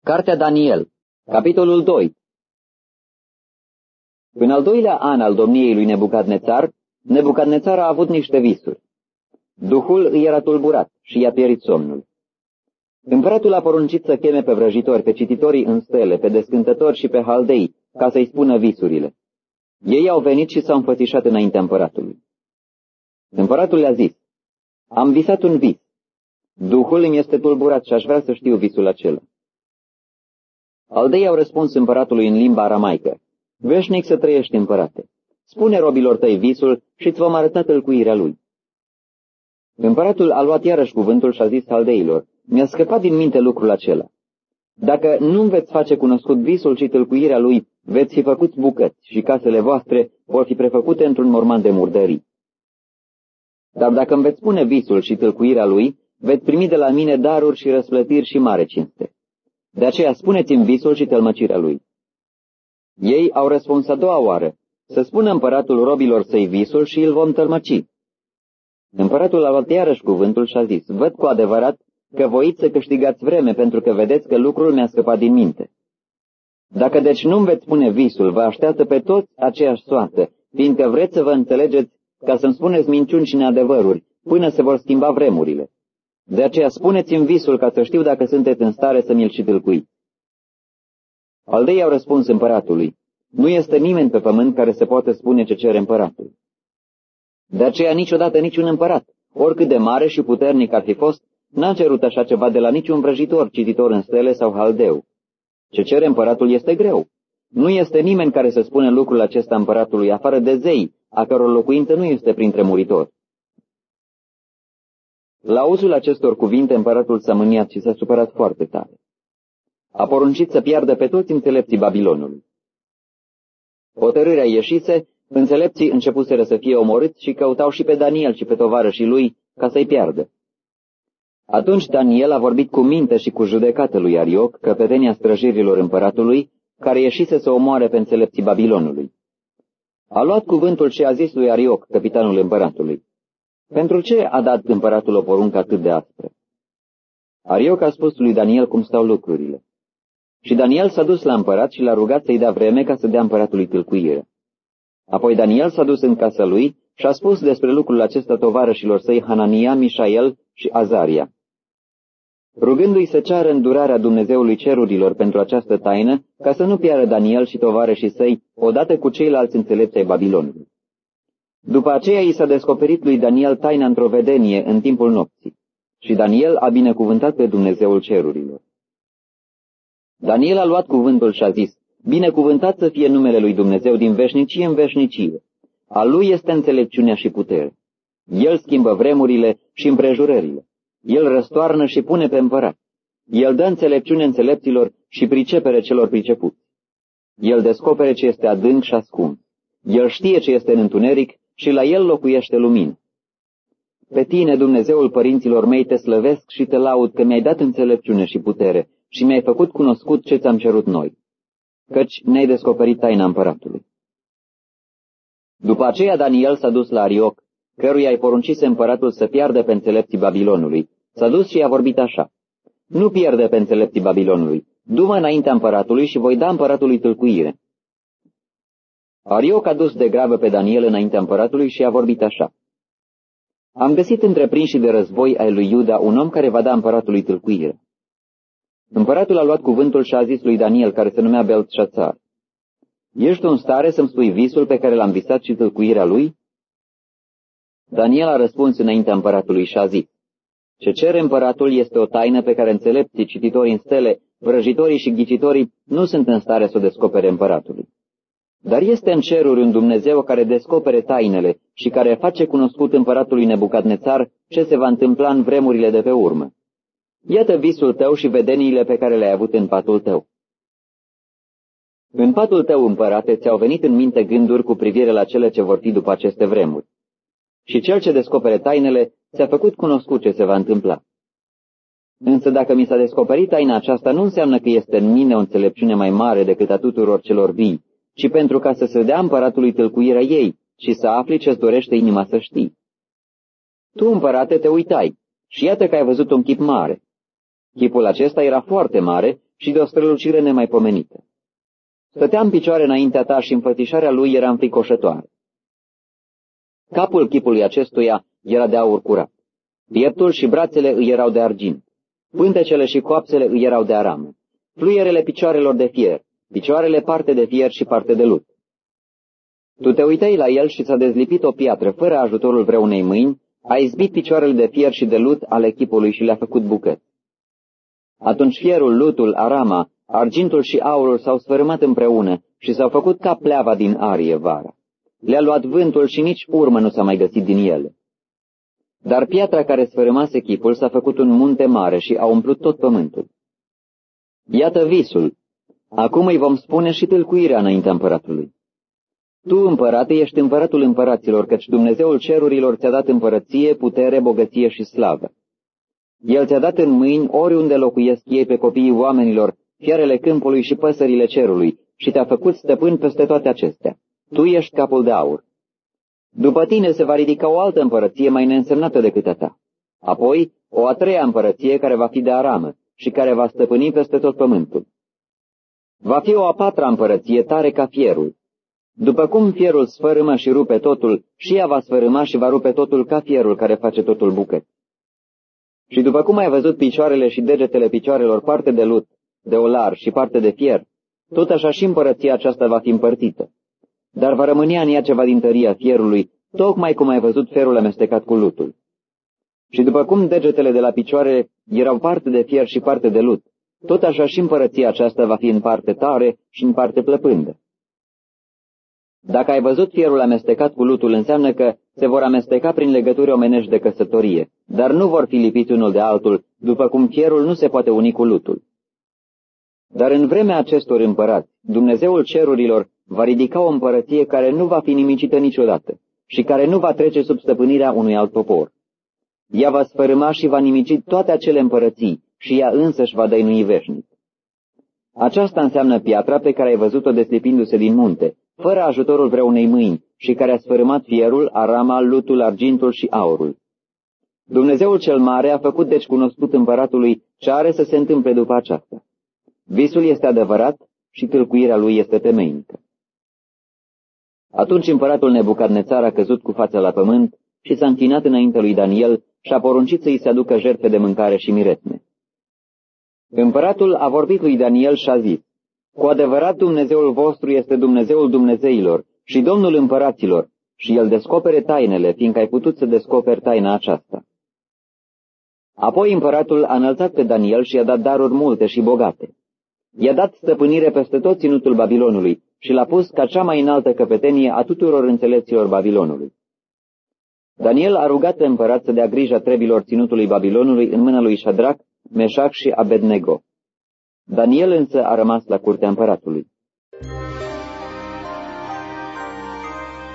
Cartea Daniel, capitolul 2. În al doilea an al domniei lui Nebucadnețar, Nebucadnețar a avut niște visuri. Duhul îi era tulburat și i-a pierit somnul. Împăratul a poruncit să cheme pe vrăjitori, pe cititorii în stele, pe descântători și pe haldei, ca să-i spună visurile. Ei au venit și s-au înfățișat înaintea împăratului. Împăratul le-a zis: am visat un vis. Duhul îmi este tulburat și aș vrea să știu visul acela. Aldei au răspuns împăratului în limba aramaică: veșnic să trăiești, împărate. Spune robilor tăi visul și îți vom arăta tălcuirea lui. Împăratul a luat iarăși cuvântul și a zis haldeilor: mi-a scăpat din minte lucrul acela. Dacă nu veți face cunoscut visul și tălcuirea lui, veți fi făcuți bucăți și casele voastre vor fi prefăcute într-un morman de murdării. Dar dacă îmi veți spune visul și tălcuirea lui, veți primi de la mine daruri și răsplătiri și mare cinste. De aceea spuneți-mi visul și tălmăcirea lui. Ei au răspuns a doua oară: să spună împăratul robilor săi visul și îl vom tălmăci. Împăratul a luat iarăși cuvântul și a zis: văd cu adevărat că voiți să câștigați vreme, pentru că vedeți că lucrul mi-a scăpat din minte. Dacă deci nu-mi veți spune visul, vă așteaptă pe toți aceeași soartă, fiindcă vreți să vă înțelegeți ca să-mi spuneți minciuni și neadevăruri, până se vor schimba vremurile. De aceea spuneți-mi visul ca să știu dacă sunteți în stare să mi-l și tâlcuiți. Aldei au răspuns împăratului: nu este nimeni pe pământ care se poate spune ce cere împăratul. De aceea niciodată niciun împărat, oricât de mare și puternic ar fi fost, n-a cerut așa ceva de la niciun vrăjitor, cititor în stele sau haldeu. Ce cere împăratul este greu. Nu este nimeni care să spună lucrul acesta împăratului, afară de zei, a căror locuință nu este printre muritori. La auzul acestor cuvinte, împăratul s-a mâniat și s-a supărat foarte tare. A poruncit să piardă pe toți înțelepții Babilonului. Hotărârea ieșise, înțelepții începuseră să fie omorâți și căutau și pe Daniel și pe tovarășii lui ca să-i piardă. Atunci Daniel a vorbit cu minte și cu judecată lui Arioc, căpetenia străjirilor împăratului, care ieșise să omoare pe înțelepții Babilonului. A luat cuvântul și a zis lui Arioc, capitanul împăratului: pentru ce a dat împăratul o poruncă atât de aspră? Arioc a spus lui Daniel cum stau lucrurile. Și Daniel s-a dus la împărat și l-a rugat să-i dea vreme ca să dea împăratului tâlcuire. Apoi Daniel s-a dus în casa lui și a spus despre lucrul acesta tovarășilor săi Hanania, Mișael și Azaria, rugându-i să ceară îndurarea Dumnezeului cerurilor pentru această taină, ca să nu piară Daniel și tovarășii săi odată cu ceilalți înțelepți ai Babilonului. După aceea i s-a descoperit lui Daniel taina într-o vedenie în timpul nopții, și Daniel a binecuvântat pe Dumnezeul cerurilor. Daniel a luat cuvântul și a zis: binecuvântat să fie numele lui Dumnezeu din veșnicie în veșnicie. A lui este înțelepciunea și putere. El schimbă vremurile și împrejurările. El răstoarnă și pune pe împărat. El dă înțelepciune înțelepților și pricepere celor pricepuți. El descopere ce este adânc și ascuns. El știe ce este în întuneric și la el locuiește lumină. Pe tine, Dumnezeul părinților mei, te slăvesc și te laud că mi-ai dat înțelepciune și putere și mi-ai făcut cunoscut ce ți-am cerut noi, căci ne-ai descoperit taina împăratului. După aceea Daniel s-a dus la Arioc, căruia i-ai poruncise împăratul să piardă pe înțelepții Babilonului. S-a dus și i-a vorbit așa: nu pierde pe înțelepții Babilonului, du-mă înaintea împăratului și voi da împăratului tâlcuire. Arioc a dus de grabă pe Daniel înaintea împăratului și i-a vorbit așa: am găsit între prinșii de război ai lui Iuda un om care va da împăratului tâlcuire. Împăratul a luat cuvântul și a zis lui Daniel, care se numea Beltșațar: ești în stare să-mi spui visul pe care l-am visat și tâlcuirea lui? Daniel a răspuns înaintea împăratului și a zis: ce cere împăratul este o taină pe care înțelepții, cititorii în stele, vrăjitorii și ghicitorii nu sunt în stare să o descopere împăratului. Dar este în ceruri un Dumnezeu care descopere tainele și care face cunoscut împăratului Nebucadnețar ce se va întâmpla în vremurile de pe urmă. Iată visul tău și vedeniile pe care le-ai avut în patul tău. În patul tău, împărate, ți-au venit în minte gânduri cu privire la cele ce vor fi după aceste vremuri. Și cel ce descopere tainele ți-a făcut cunoscut ce se va întâmpla. Însă dacă mi s-a descoperit taina aceasta, nu înseamnă că este în mine o înțelepciune mai mare decât a tuturor celor vii, ci pentru ca să se dea împăratului tâlcuirea ei și să afli ce-ți dorește inima să știi. Tu, împărate, te uitai și iată că ai văzut un chip mare. Chipul acesta era foarte mare și de o strălucire nemaipomenită. Stătea în picioare înaintea ta și înfățișarea lui era înfricoșătoare. Capul chipului acestuia era de aur curat. Pieptul și brațele îi erau de argint. Pântecele și coapsele îi erau de aramă. Fluierele picioarelor de fier, picioarele parte de fier și parte de lut. Tu te uitai la el și s-a dezlipit o piatră, fără ajutorul vreunei mâini, a izbit picioarele de fier și de lut ale chipului și le-a făcut bucăți. Atunci fierul, lutul, arama, argintul și aurul s-au sfărâmat împreună și s-au făcut ca pleava din arie vara. Le-a luat vântul și nici urmă nu s-a mai găsit din ele. Dar piatra care sfărâmase chipul s-a făcut un munte mare și a umplut tot pământul. Iată visul. Acum îi vom spune și tâlcuirea înaintea împăratului. Tu, împărate, ești împăratul împăraților, căci Dumnezeul cerurilor ți-a dat împărăție, putere, bogăție și slavă. El ți-a dat în mâini oriunde locuiesc ei pe copiii oamenilor, fiarele câmpului și păsările cerului, și te-a făcut stăpân peste toate acestea. Tu ești capul de aur. După tine se va ridica o altă împărăție mai neînsemnată decât a ta. Apoi, o a treia împărăție care va fi de aramă și care va stăpâni peste tot pământul. Va fi o a patra împărăție tare ca fierul. După cum fierul sfărâmă și rupe totul, și ea va sfărâma și va rupe totul ca fierul care face totul bucăți. Și după cum ai văzut picioarele și degetele picioarelor parte de lut, de olar și parte de fier, tot așa și împărăția aceasta va fi împărțită. Dar va rămânea în ea ceva din tăria fierului, tocmai cum ai văzut ferul amestecat cu lutul. Și după cum degetele de la picioare erau parte de fier și parte de lut, tot așa și împărăția aceasta va fi în parte tare și în parte plăpândă. Dacă ai văzut fierul amestecat cu lutul, înseamnă că se vor amesteca prin legături omenești de căsătorie, dar nu vor fi lipiți unul de altul, după cum fierul nu se poate uni cu lutul. Dar în vremea acestor împărați, Dumnezeul cerurilor va ridica o împărăție care nu va fi nimicită niciodată și care nu va trece sub stăpânirea unui alt popor. Ea va sfărâma și va nimici toate acele împărății și ea însăși va dăinui veșnic. Aceasta înseamnă piatra pe care ai văzut-o deslipindu-se din munte, fără ajutorul vreunei mâini, și care a sfărâmat fierul, arama, lutul, argintul și aurul. Dumnezeul cel mare a făcut deci cunoscut împăratului ce are să se întâmple după aceasta. Visul este adevărat și tâlcuirea lui este temeinică. Atunci împăratul Nebucadnețar a căzut cu fața la pământ și s-a închinat înaintea lui Daniel și a poruncit să-i se aducă jertfe de mâncare și miretne. Împăratul a vorbit lui Daniel și a zis: Cu adevărat Dumnezeul vostru este Dumnezeul Dumnezeilor și Domnul împăraților, și El descopere tainele, fiindcă ai putut să descoperi taina aceasta. Apoi împăratul a înălțat pe Daniel și i-a dat daruri multe și bogate. I-a dat stăpânire peste tot ținutul Babilonului și l-a pus ca cea mai înaltă căpetenie a tuturor înțelepților Babilonului. Daniel a rugat pe împărat să dea grijă trebilor ținutului Babilonului în mâna lui Șadrac, Meșac și Abednego. Daniel însă a rămas la curtea împăratului.